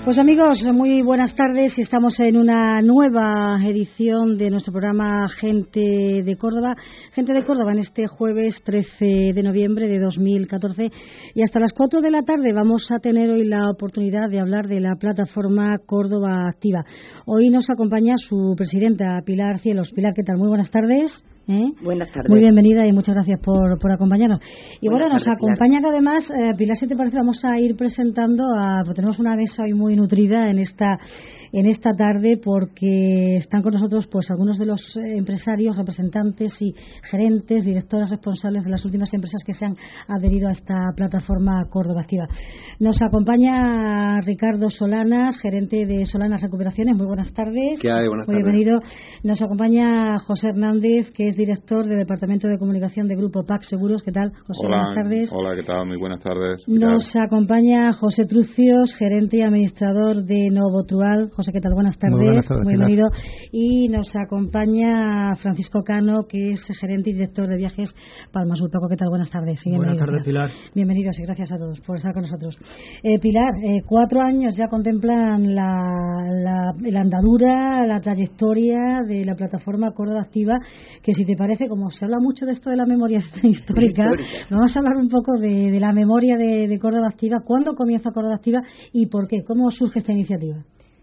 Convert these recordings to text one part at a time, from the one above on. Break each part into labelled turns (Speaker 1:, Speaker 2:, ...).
Speaker 1: Pues amigos, muy buenas tardes. Estamos en una nueva edición de nuestro programa Gente de Córdoba. Gente de Córdoba en este jueves 13 de noviembre de 2014. Y hasta las 4 de la tarde vamos a tener hoy la oportunidad de hablar de la plataforma Córdoba Activa. Hoy nos acompaña su presidenta, Pilar Cielos. Pilar, ¿qué tal? Muy buenas tardes.
Speaker 2: Buenas tardes.
Speaker 1: Muy bienvenida y muchas gracias por acompañarnos. Y
Speaker 2: Buenas
Speaker 1: bueno, nos
Speaker 2: tardes,
Speaker 1: acompaña que además, Pilar, si te parece, vamos a ir presentando pues tenemos una mesa hoy muy nutrida en esta tarde, porque están con nosotros pues algunos de los empresarios, representantes y gerentes, directores responsables de las últimas empresas que se han adherido a esta plataforma Córdoba Activa. Nos acompaña Ricardo Solanas, gerente de Solanas Recuperaciones. Muy buenas tardes.
Speaker 3: ¿Qué hay? Buenas
Speaker 1: Muy
Speaker 3: tardes.
Speaker 1: bienvenido. Nos acompaña José Hernández, que es director del Departamento de Comunicación de Grupo PAC Seguros. ¿Qué tal, José?
Speaker 3: Hola,
Speaker 1: buenas tardes.
Speaker 3: Hola, ¿qué tal? Muy buenas tardes. Pilar.
Speaker 1: Nos acompaña José Trucios, gerente y administrador de Novotrual. José, ¿qué tal? Buenas tardes.
Speaker 4: Muy buenas tardes,
Speaker 1: bienvenido. Y nos acompaña Francisco Cano, que es gerente y director de Viajes Palma Sur. Paco, ¿qué tal? Buenas tardes. Y
Speaker 4: buenas tardes, Pilar.
Speaker 1: Bienvenidos y gracias a todos por estar con nosotros. Pilar, 4 años ya contemplan la andadura, la trayectoria de la plataforma Córdoba Activa, que si te parece, como se habla mucho de esto de la memoria histórica, vamos a hablar un poco de la memoria de Córdoba Activa. ¿Cuándo comienza Córdoba Activa y por qué? ¿Cómo surge esta iniciativa?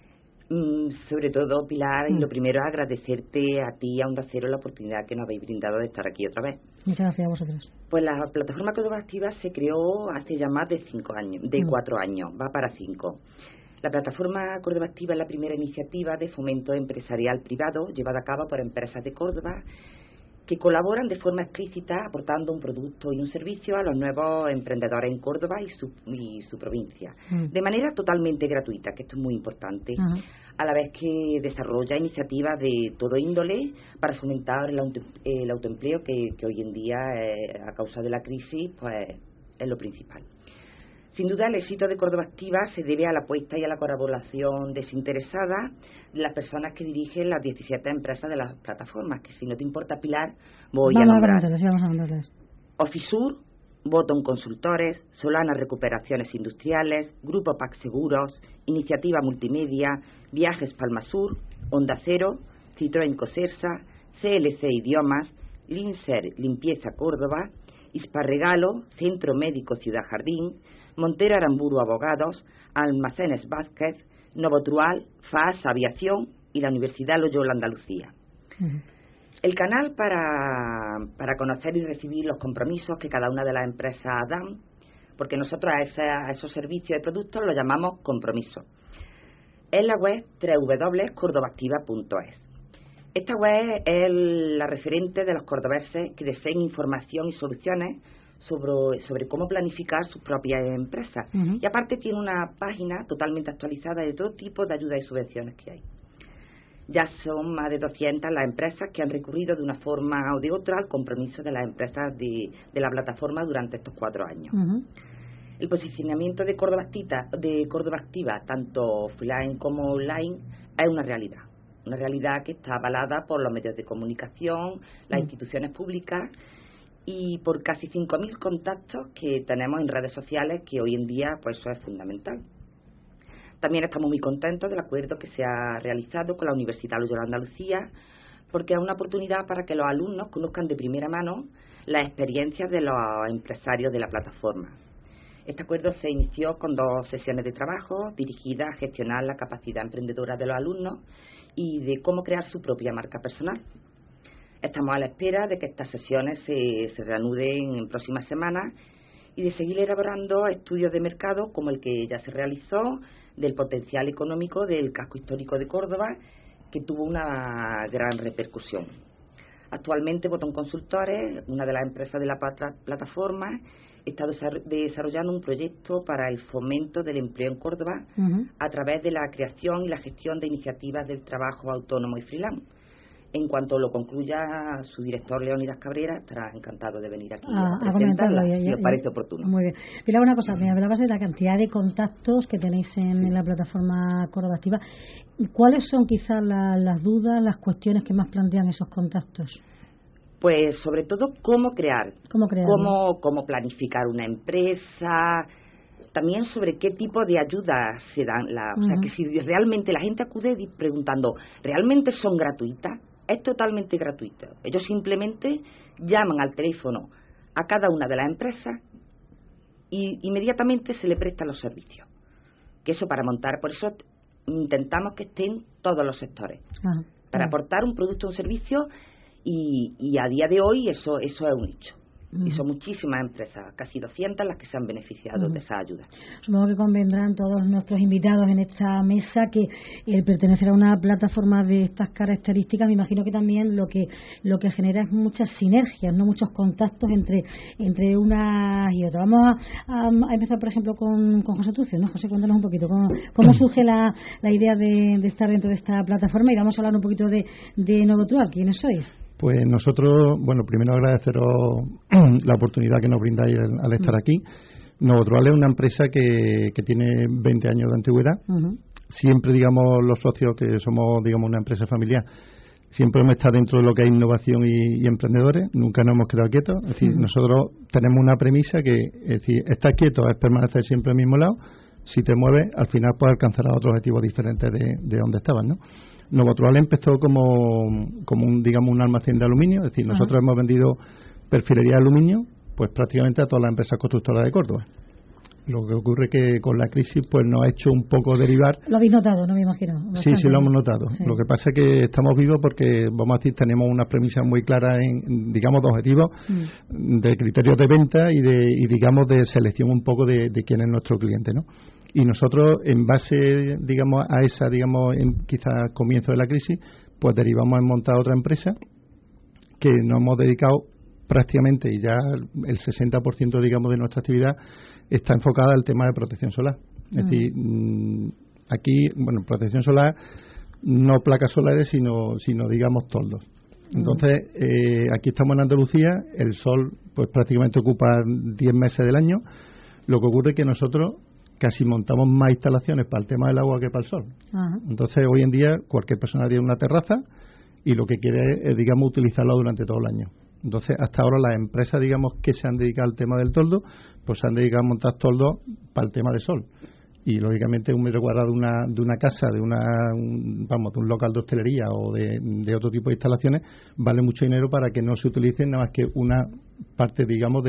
Speaker 2: Sobre todo, Pilar, y lo primero es agradecerte a ti y a Onda Cero la oportunidad que nos habéis brindado de estar aquí otra vez.
Speaker 1: Muchas gracias a vosotros.
Speaker 2: Pues la plataforma Córdoba Activa se creó hace ya más de 5 años, de 4 años, va para 5. La plataforma Córdoba Activa es la primera iniciativa de fomento empresarial privado llevada a cabo por empresas de Córdoba que colaboran de forma explícita aportando un producto y un servicio a los nuevos emprendedores en Córdoba y su provincia, de manera totalmente gratuita, que esto es muy importante, a la vez que desarrolla iniciativas de todo índole para fomentar el autoempleo que hoy en día, a causa de la crisis, pues es lo principal. Sin duda, el éxito de Córdoba Activa se debe a la apuesta y a la colaboración desinteresada de las personas que dirigen las 17 empresas de las plataformas, que si no te importa, Pilar, voy a nombrar.
Speaker 1: Vamos a nombrarlas.
Speaker 2: Ofisur, Botón Consultores, Solanas Recuperaciones Industriales, Grupo PAC Seguros, Iniciativa Multimedia, Viajes Palma Sur, Onda Cero, Citroën Cosersa, CLC Idiomas, Linser Limpieza Córdoba, Hisparregalo, Centro Médico Ciudad Jardín, Montero Aramburu Abogados, Almacenes Vázquez, Novotrual, FAS Aviación y la Universidad Loyola Andalucía. El canal para conocer y recibir los compromisos que cada una de las empresas dan, porque nosotros a esos servicios y productos los llamamos compromisos, es la web www.cordobaactiva.es. Esta web es la referente de los cordobeses que deseen información y soluciones sobre cómo planificar sus propias empresas. Y aparte tiene una página totalmente actualizada de todo tipo de ayudas y subvenciones que hay. Ya son más de 200 las empresas que han recurrido de una forma o de otra al compromiso de las empresas de la plataforma durante estos 4 años. El posicionamiento de Córdoba Activa, tanto offline como online, es una realidad que está avalada por los medios de comunicación, las instituciones públicas y por casi 5.000 contactos que tenemos en redes sociales, que hoy en día pues eso es fundamental. También estamos muy contentos del acuerdo que se ha realizado con la Universidad Loyola Andalucía, porque es una oportunidad para que los alumnos conozcan de primera mano las experiencias de los empresarios de la plataforma. Este acuerdo se inició con 2 sesiones de trabajo dirigidas a gestionar la capacidad emprendedora de los alumnos y de cómo crear su propia marca personal. Estamos a la espera de que estas sesiones se reanuden en próximas semanas y de seguir elaborando estudios de mercado como el que ya se realizó del potencial económico del casco histórico de Córdoba, que tuvo una gran repercusión. Actualmente, Botón Consultores, una de las empresas de la plataforma, está desarrollando un proyecto para el fomento del empleo en Córdoba a través de la creación y la gestión de iniciativas del trabajo autónomo y freelance. En cuanto lo concluya, su director Leónidas Cabrera estará encantado de venir aquí a presentarla, si os parece oportuno.
Speaker 1: Muy bien. Pilar, una cosa, me hablabas de la cantidad de contactos que tenéis en la plataforma Córdoba Activa. ¿Cuáles son quizás las dudas, las cuestiones que más plantean esos contactos?
Speaker 2: Pues sobre todo cómo crear, cómo planificar una empresa, también sobre qué tipo de ayudas se dan. O sea, que si realmente la gente acude preguntando, ¿realmente son gratuitas? Es totalmente gratuito. Ellos simplemente llaman al teléfono a cada una de las empresas y inmediatamente se le prestan los servicios. Que eso para montar, por eso intentamos que estén todos los sectores, para aportar un producto o un servicio, y a día de hoy eso es un hecho. Y son muchísimas empresas, casi 200 las que se han beneficiado de esa ayuda.
Speaker 1: Supongo que convendrán todos nuestros invitados en esta mesa que el pertenecer a una plataforma de estas características, me imagino que también lo que genera es muchas sinergias, no muchos contactos entre unas y otras. Vamos a empezar, por ejemplo, con José Tucio, ¿no? José, cuéntanos un poquito cómo surge la idea de estar dentro de esta plataforma, y vamos a hablar un poquito de Novotrual. ¿Quiénes sois?
Speaker 4: Pues nosotros, primero agradeceros la oportunidad que nos brindáis al estar aquí. Novotrual es una empresa que tiene 20 años de antigüedad. Siempre, los socios que somos, una empresa familiar, siempre hemos estado dentro de lo que es innovación y emprendedores. Nunca nos hemos quedado quietos. Es decir, nosotros tenemos una premisa que, estar quieto es permanecer siempre al mismo lado. Si te mueves, al final puedes alcanzar otros objetivos diferentes de donde estabas, ¿no? Novotrual empezó como un almacén de aluminio, es decir, nosotros hemos vendido perfilería de aluminio pues prácticamente a todas las empresas constructoras de Córdoba. Lo que ocurre que con la crisis pues nos ha hecho un poco derivar.
Speaker 1: Lo habéis notado, ¿no? Me imagino. Bastante.
Speaker 4: Sí, lo hemos notado. Sí. Lo que pasa es que estamos vivos porque, vamos a decir, tenemos unas premisas muy claras de objetivos, de criterios de venta y de selección un poco de quién es nuestro cliente, ¿no? Y nosotros, en base, a esa, quizás comienzo de la crisis, pues derivamos en montar otra empresa que nos hemos dedicado prácticamente, y ya el 60%, de nuestra actividad está enfocada al tema de protección solar. Es decir, aquí, protección solar, no placas solares, sino toldos. Entonces, aquí estamos en Andalucía, el sol pues prácticamente ocupa 10 meses del año. Lo que ocurre es que nosotros casi montamos más instalaciones para el tema del agua que para el sol. Entonces, hoy en día, cualquier persona tiene una terraza y lo que quiere es, utilizarla durante todo el año. Entonces, hasta ahora las empresas, que se han dedicado al tema del toldo, pues se han dedicado a montar toldos para el tema del sol. Y, lógicamente, un metro cuadrado de una casa, de un local de hostelería o de otro tipo de instalaciones, vale mucho dinero para que no se utilicen nada más que una parte,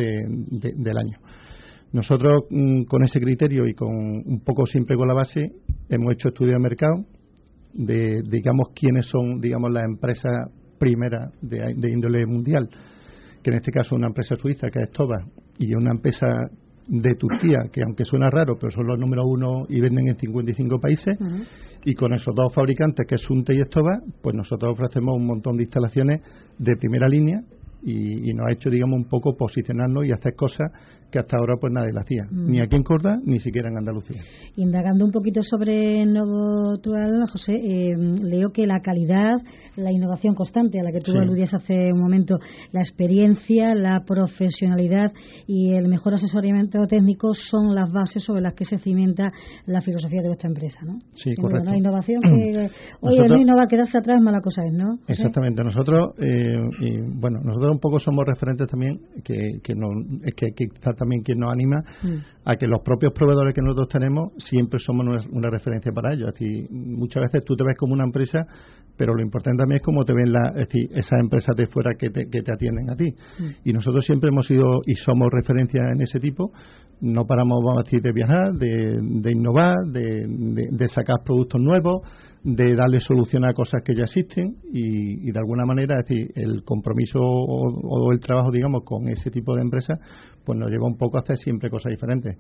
Speaker 4: del año. Nosotros, con ese criterio y con un poco siempre con la base, hemos hecho estudios de mercado de, quiénes son, las empresas primeras de índole mundial, que en este caso es una empresa suiza, que es Toba, y una empresa de Turquía, que aunque suena raro, pero son los número uno y venden en 55 países, y con esos dos fabricantes, que es Sunte y Estoba, pues nosotros ofrecemos un montón de instalaciones de primera línea, y nos ha hecho, un poco posicionarnos y hacer cosas que hasta ahora pues nadie la hacía, ni aquí en Córdoba, ni siquiera en Andalucía.
Speaker 1: Indagando un poquito sobre Novotrual, José, leo que la calidad, la innovación constante a la que tú aludías hace un momento, la experiencia, la profesionalidad y el mejor asesoramiento técnico son las bases sobre las que se cimienta la filosofía de vuestra empresa, ¿no?
Speaker 4: Sí, correcto.
Speaker 1: La innovación que no innovar, quedarse atrás, mala cosa es, ¿no? ¿José?
Speaker 4: Exactamente. Nosotros, nosotros un poco somos referentes también, que está también quien nos anima a que los propios proveedores que nosotros tenemos siempre somos una referencia para ellos. Es decir, muchas veces tú te ves como una empresa, pero lo importante también es cómo te ven esas empresas de fuera que te atienden a ti. Y nosotros siempre hemos sido y somos referencia en ese tipo. No paramos, vamos a decir, de viajar, de innovar, de sacar productos nuevos, de darle solución a cosas que ya existen y de alguna manera, es decir, el compromiso o el trabajo, con ese tipo de empresas, pues nos lleva un poco a hacer siempre cosas diferentes.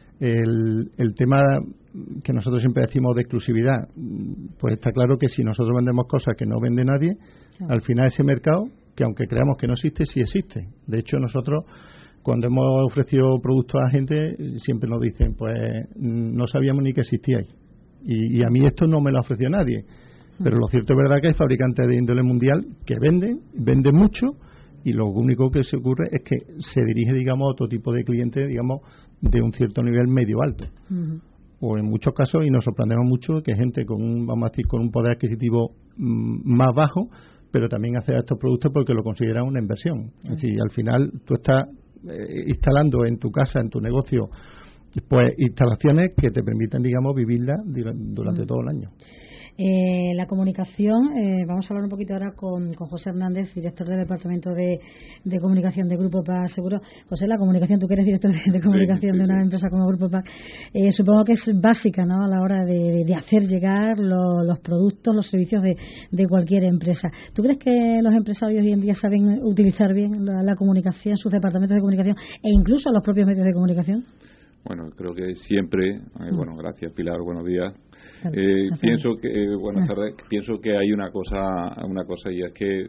Speaker 4: El tema que nosotros siempre decimos de exclusividad, pues está claro que si nosotros vendemos cosas que no vende nadie, al final ese mercado, que aunque creamos que no existe, sí existe. De hecho, nosotros, cuando hemos ofrecido productos a gente, siempre nos dicen, pues no sabíamos ni que existíais. Y a mí esto no me lo ofreció nadie. Pero lo cierto es verdad que hay fabricantes de índole mundial que venden mucho, y lo único que se ocurre es que se dirige, a otro tipo de cliente, de un cierto nivel medio alto. O en muchos casos, y nos sorprendemos mucho, que gente con un poder adquisitivo más bajo, pero también hace estos productos porque lo consideran una inversión. Es decir, al final tú estás instalando en tu casa, en tu negocio, pues instalaciones que te permiten, digamos, vivirlas durante todo el año.
Speaker 1: La comunicación, vamos a hablar un poquito ahora con José Hernández, director del Departamento de Comunicación de Grupo PAC Seguro. José, la comunicación, tú que eres director de comunicación de una empresa como Grupo PAC, supongo que es básica, ¿no?, a la hora de hacer llegar los productos, los servicios de cualquier empresa. ¿Tú crees que los empresarios hoy en día saben utilizar bien la comunicación, sus departamentos de comunicación e incluso los propios medios de comunicación?
Speaker 3: Bueno, creo que siempre, bueno, gracias Pilar, buenos días. Pienso que buenas tardes. Pienso que hay una cosa y es que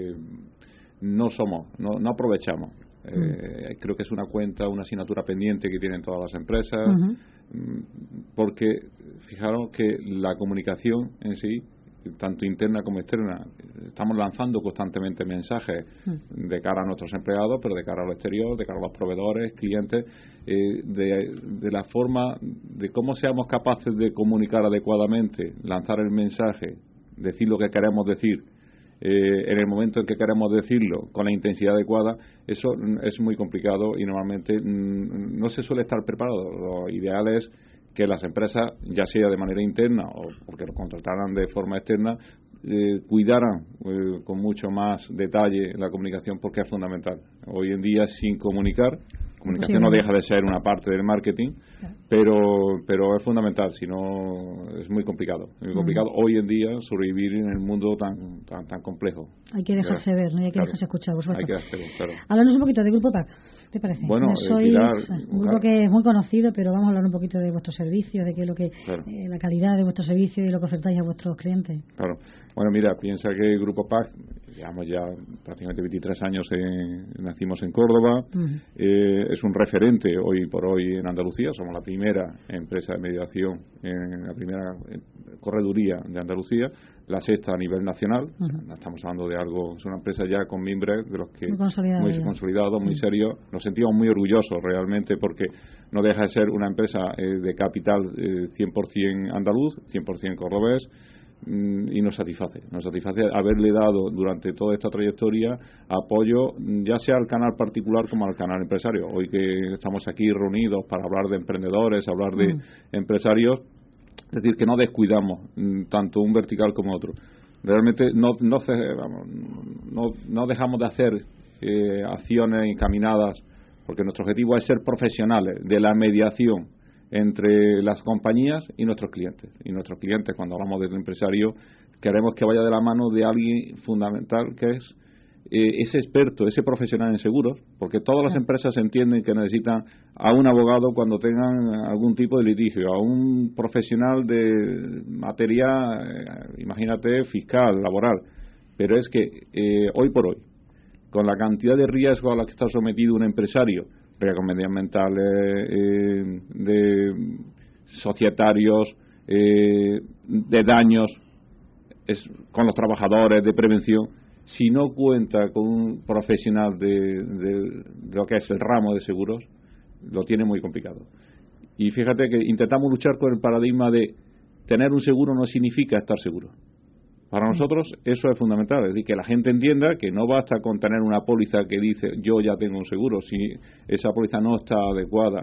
Speaker 3: no aprovechamos. Creo que es una asignatura pendiente que tienen todas las empresas, porque fijaros que la comunicación en sí, tanto interna como externa, estamos lanzando constantemente mensajes de cara a nuestros empleados, pero de cara al exterior, de cara a los proveedores, clientes, de la forma de cómo seamos capaces de comunicar adecuadamente, lanzar el mensaje, decir lo que queremos decir en el momento en que queremos decirlo, con la intensidad adecuada. Eso es muy complicado y normalmente no se suele estar preparado. Lo ideal es que las empresas, ya sea de manera interna o porque lo contrataran de forma externa, cuidaran con mucho más detalle la comunicación, porque es fundamental. Hoy en día, sin comunicación no deja de ser una parte del marketing, pero es fundamental, si no es muy complicado. Hoy en día sobrevivir en el mundo tan complejo.
Speaker 1: Hay que dejarse ver, ¿no? Hay que dejarse escuchar, por supuesto.
Speaker 3: Hay que hacerlo, claro.
Speaker 1: Háblanos un poquito de Grupo PAC, ¿te parece?
Speaker 3: Bueno,
Speaker 1: sois
Speaker 3: Pilar,
Speaker 1: un grupo que es muy conocido, pero vamos a hablar un poquito de vuestros servicios, de qué es lo que la calidad de vuestros servicios y lo que ofertáis a vuestros clientes.
Speaker 3: Claro. Bueno, mira, piensa que el Grupo PAC, llevamos ya prácticamente 23 años, nacimos en Córdoba, es un referente hoy por hoy en Andalucía. Somos la primera empresa de mediación, la primera correduría de Andalucía, la sexta a nivel nacional. Estamos hablando de algo, es una empresa ya con mimbres de los que muy consolidado, muy serio. Nos sentimos muy orgullosos realmente, porque no deja de ser una empresa de capital 100% andaluz, 100% cordobés, y nos satisface haberle dado durante toda esta trayectoria apoyo, ya sea al canal particular como al canal empresario. Hoy que estamos aquí reunidos para hablar de emprendedores, hablar de empresarios, es decir, que no descuidamos tanto un vertical como otro. Realmente no dejamos de hacer acciones encaminadas, porque nuestro objetivo es ser profesionales de la mediación entre las compañías y nuestros clientes. Y nuestros clientes, cuando hablamos de empresario, queremos que vaya de la mano de alguien fundamental, que es ese experto, ese profesional en seguros, porque todas las empresas entienden que necesitan a un abogado cuando tengan algún tipo de litigio, a un profesional de materia, imagínate, fiscal, laboral. Pero es que hoy por hoy, con la cantidad de riesgo a la que está sometido un empresario, riesgos medioambientales, de societarios, de daños con los trabajadores, de prevención, si no cuenta con un profesional de lo que es el ramo de seguros, lo tiene muy complicado. Y fíjate que intentamos luchar con el paradigma de tener un seguro no significa estar seguro. Para nosotros eso es fundamental, es decir, que la gente entienda que no basta con tener una póliza que dice yo ya tengo un seguro. Si esa póliza no está adecuada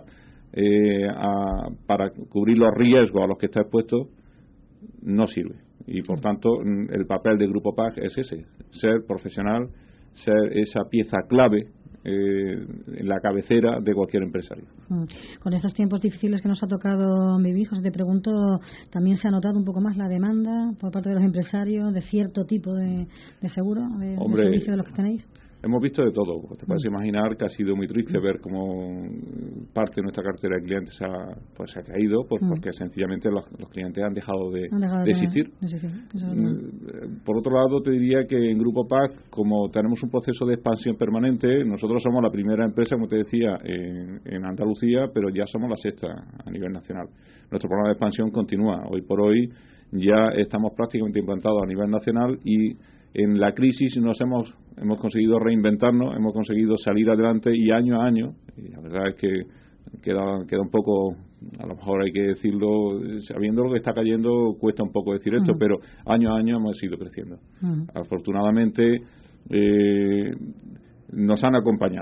Speaker 3: para cubrir los riesgos a los que está expuesto, no sirve. Y por tanto el papel del Grupo PAC es ese, ser profesional, ser esa pieza clave en la cabecera de cualquier empresario.
Speaker 1: Con estos tiempos difíciles que nos ha tocado vivir, José, te pregunto, ¿también se ha notado un poco más la demanda por parte de los empresarios de cierto tipo de seguro, de servicio de los que tenéis?
Speaker 3: Hemos visto de todo. Te puedes imaginar que ha sido muy triste ver cómo parte de nuestra cartera de clientes se ha caído, porque sencillamente los clientes han dejado de existir. Por otro lado, te diría que en Grupo PAC, como tenemos un proceso de expansión permanente, nosotros somos la primera empresa, como te decía, en Andalucía, pero ya somos la sexta a nivel nacional. Nuestro programa de expansión continúa. Hoy por hoy ya estamos prácticamente implantados a nivel nacional, y en la crisis hemos conseguido reinventarnos, hemos conseguido salir adelante, y año a año, y la verdad es que queda un poco, a lo mejor hay que decirlo, sabiendo lo que está cayendo, cuesta un poco decir esto, pero año a año hemos ido creciendo. Afortunadamente nos han acompañado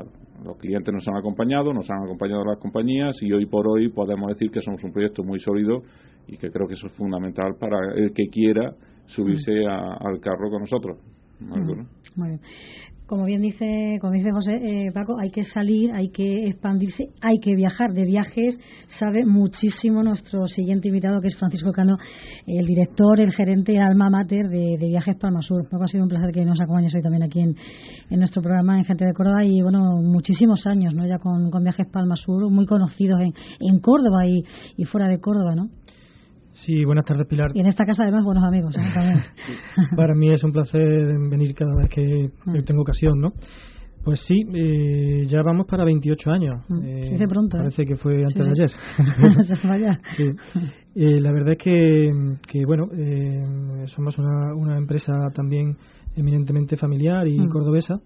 Speaker 3: los clientes nos han acompañado las compañías, y hoy por hoy podemos decir que somos un proyecto muy sólido, y que creo que eso es fundamental para el que quiera subirse al carro con nosotros.
Speaker 1: Muy bien. Como dice José, Paco, hay que salir, hay que expandirse, hay que viajar. De viajes sabe muchísimo nuestro siguiente invitado, que es Francisco Cano, el director, el gerente, alma mater de Viajes Palma Sur. Paco, ha sido un placer que nos acompañes hoy también aquí en nuestro programa en Gente de Córdoba, y bueno, muchísimos años, ¿no? Ya con Viajes Palma Sur, muy conocidos en Córdoba y fuera de Córdoba, ¿no?
Speaker 5: Sí, buenas tardes, Pilar.
Speaker 1: Y en esta casa, además, buenos amigos, ¿eh? También.
Speaker 5: Para mí es un placer venir cada vez que tengo ocasión, ¿no? Pues sí, ya vamos para 28 años.
Speaker 1: Se dice pronto.
Speaker 5: Parece que fue antes de ayer.
Speaker 1: Se vaya.
Speaker 5: Sí. La verdad es que bueno, somos una empresa también eminentemente familiar y cordobesa.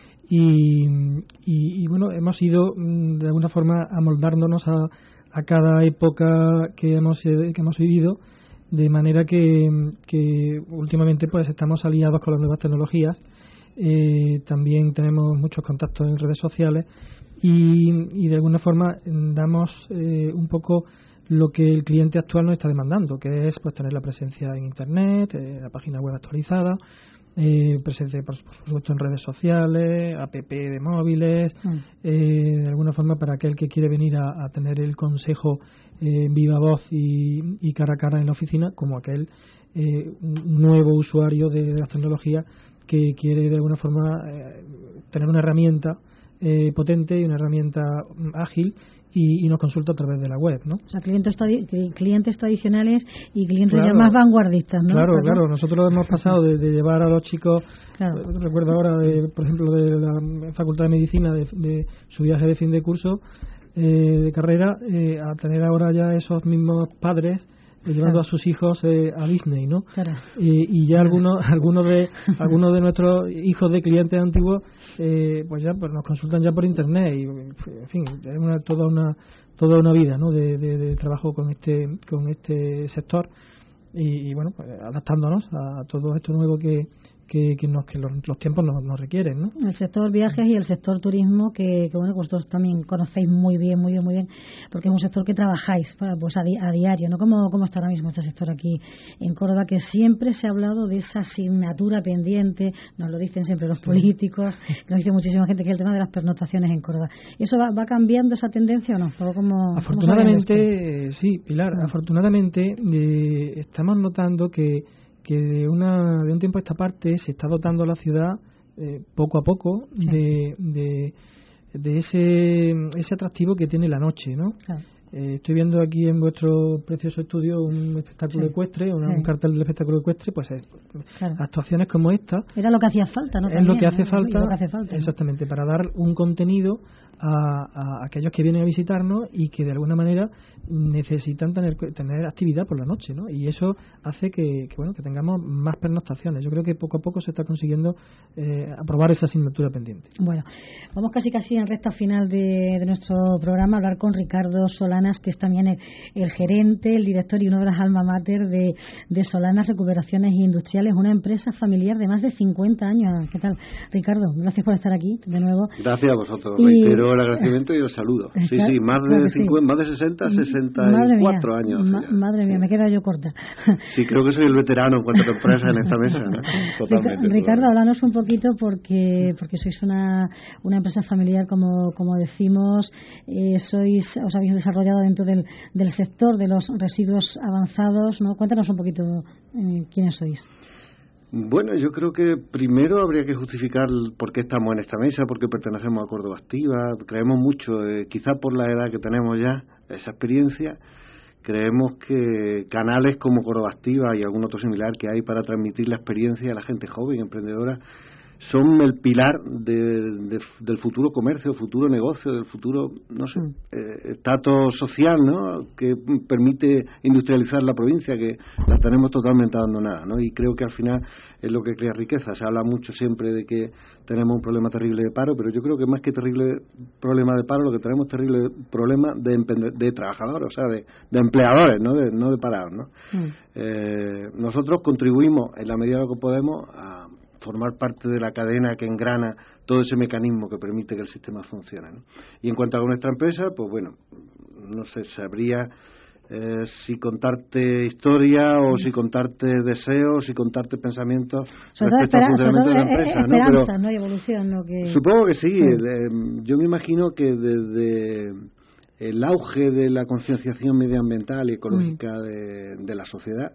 Speaker 5: Y bueno, hemos ido de alguna forma amoldándonos a cada época que hemos vivido, de manera que últimamente pues estamos aliados con las nuevas tecnologías. También tenemos muchos contactos en redes sociales y de alguna forma damos un poco lo que el cliente actual nos está demandando, que es pues tener la presencia en Internet, la página web actualizada, presencia por supuesto en redes sociales, app de móviles, de alguna forma para aquel que quiere venir a tener el consejo viva voz y cara a cara en la oficina, como aquel nuevo usuario de las tecnologías que quiere de alguna forma tener una herramienta potente y una herramienta ágil y nos consulta a través de la web, ¿no? O
Speaker 1: sea, clientes tradicionales y clientes ya más vanguardistas, ¿no?
Speaker 5: Claro. Nosotros hemos pasado de llevar a los chicos, recuerdo ahora, por ejemplo, de la Facultad de Medicina, de su viaje de fin de curso, de carrera, a tener ahora ya esos mismos padres llevando a sus hijos a Disney, ¿no? Y ya algunos de nuestros hijos de clientes antiguos pues nos consultan ya por internet, y en fin, es toda una vida, ¿no? de trabajo con este sector, y bueno, pues adaptándonos a todo esto nuevo que los tiempos nos requieren, ¿no?
Speaker 1: El sector viajes y el sector turismo, que bueno, vosotros también conocéis muy bien, porque es un sector que trabajáis pues a diario, ¿no? ¿Cómo está ahora mismo este sector aquí en Córdoba? Que siempre se ha hablado de esa asignatura pendiente, nos lo dicen siempre los políticos, nos dice muchísima gente, que es el tema de las pernoctaciones en Córdoba. ¿Eso va cambiando esa tendencia o no?
Speaker 5: Afortunadamente, sí, Pilar, afortunadamente estamos notando que de un tiempo a esta parte se está dotando a la ciudad poco a poco de ese atractivo que tiene la noche, ¿no? Claro. Estoy viendo aquí en vuestro precioso estudio un espectáculo ecuestre, un cartel del espectáculo ecuestre, pues actuaciones como esta.
Speaker 1: Era lo que hacía falta, ¿no?
Speaker 5: Es lo que hace falta, exactamente, ¿no? Para dar un contenido a aquellos que vienen a visitarnos y que de alguna manera necesitan tener actividad por la noche, ¿no? Y eso hace que tengamos más pernoctaciones. Yo creo que poco a poco se está consiguiendo aprobar esa asignatura pendiente.
Speaker 1: Bueno, vamos casi en recta final de nuestro programa a hablar con Ricardo Solanas, que es también el gerente, el director y uno de las alma mater de Solanas Recuperaciones Industriales, una empresa familiar de más de 50 años. ¿Qué tal, Ricardo? Gracias por estar aquí de nuevo.
Speaker 6: Gracias a vosotros. Reitero el agradecimiento y el saludo. Sí, más de 50, más de 60, 64 años.
Speaker 1: Madre mía, me queda yo corta.
Speaker 6: Sí, creo que soy el veterano en cuanto a empresa en esta mesa, ¿no?
Speaker 1: Totalmente. Ricardo, háblanos un poquito porque sois una empresa familiar, como decimos, os habéis desarrollado dentro del sector de los residuos avanzados, ¿no? Cuéntanos un poquito quiénes sois.
Speaker 6: Bueno, yo creo que primero habría que justificar por qué estamos en esta mesa, por qué pertenecemos a Córdoba Activa. Creemos mucho, quizá por la edad que tenemos ya, esa experiencia, creemos que canales como Córdoba Activa y algún otro similar que hay para transmitir la experiencia a la gente joven, emprendedora, son el pilar del futuro comercio, futuro negocio, del futuro, no sé, estatus social, ¿no? Que permite industrializar la provincia, que la tenemos totalmente abandonada, ¿no? Y creo que al final es lo que crea riqueza. Se habla mucho siempre de que tenemos un problema terrible de paro, pero yo creo que más que terrible problema de paro, lo que tenemos es terrible problema de trabajadores, o sea, de empleadores, no de parados, ¿no? Nosotros contribuimos en la medida de lo que podemos a formar parte de la cadena que engrana todo ese mecanismo que permite que el sistema funcione, ¿no? Y en cuanto a nuestra empresa, pues bueno, no sé, sabría si contarte historia o si contarte deseos, si contarte pensamientos respecto al funcionamiento de la empresa, ¿no?
Speaker 1: Pero no hay evolución, ¿no?
Speaker 6: Supongo que sí. Yo me imagino que desde el auge de la concienciación medioambiental y ecológica de la sociedad,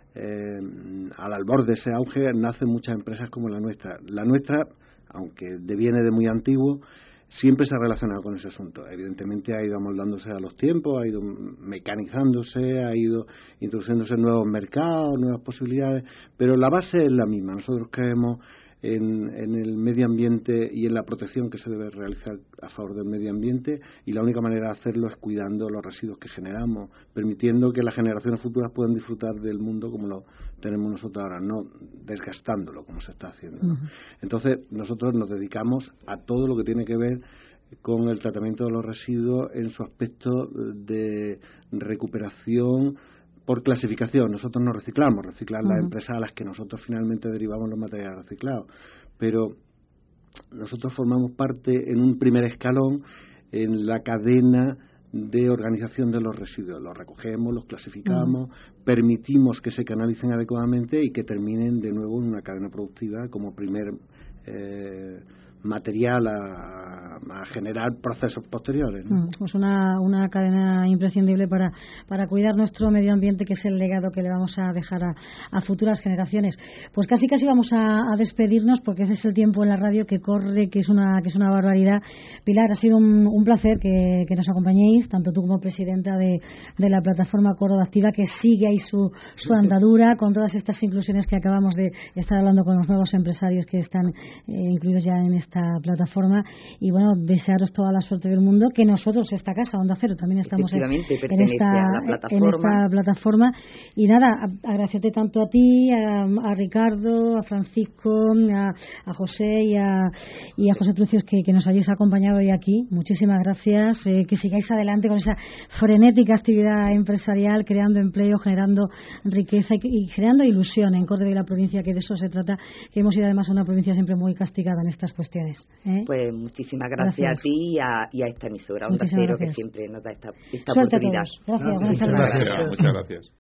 Speaker 6: al albor de ese auge nacen muchas empresas como la nuestra. La nuestra, aunque deviene de muy antiguo, siempre se ha relacionado con ese asunto. Evidentemente ha ido amoldándose a los tiempos, ha ido mecanizándose, ha ido introduciéndose en nuevos mercados, nuevas posibilidades, pero la base es la misma. Nosotros creemos en el medio ambiente y en la protección que se debe realizar a favor del medio ambiente, y la única manera de hacerlo es cuidando los residuos que generamos, permitiendo que las generaciones futuras puedan disfrutar del mundo como lo tenemos nosotros ahora, no desgastándolo como se está haciendo, ¿no? Entonces nosotros nos dedicamos a todo lo que tiene que ver con el tratamiento de los residuos en su aspecto de recuperación por clasificación. Nosotros no reciclar las empresas a las que nosotros finalmente derivamos los materiales reciclados, pero nosotros formamos parte en un primer escalón en la cadena de organización de los residuos. Los recogemos, los clasificamos, permitimos que se canalicen adecuadamente y que terminen de nuevo en una cadena productiva como primer material a generar procesos posteriores, ¿no?
Speaker 1: Pues una cadena imprescindible para cuidar nuestro medio ambiente, que es el legado que le vamos a dejar a futuras generaciones. Pues casi vamos a despedirnos, porque ese es el tiempo en la radio que corre, que es una barbaridad. Pilar, ha sido un placer que nos acompañéis, tanto tú como presidenta de la plataforma Córdoba Activa, que sigue ahí su andadura con todas estas inclusiones que acabamos de estar hablando con los nuevos empresarios que están incluidos ya en esta plataforma. Y bueno, desearos toda la suerte del mundo, que nosotros, esta casa Onda Cero, también estamos en esta plataforma. Y nada, agradecerte tanto a ti, a Ricardo, a Francisco, a José y a José Trucios que nos hayáis acompañado hoy aquí. Muchísimas gracias, que sigáis adelante con esa frenética actividad empresarial, creando empleo, generando riqueza y creando ilusión en Córdoba y la provincia, que de eso se trata, que hemos ido además a una provincia siempre muy castigada en estas cuestiones.
Speaker 2: Pues muchísimas gracias a ti y a esta emisora Onda Cero, que siempre nos da esta oportunidad.
Speaker 1: Gracias.
Speaker 3: Muchas gracias.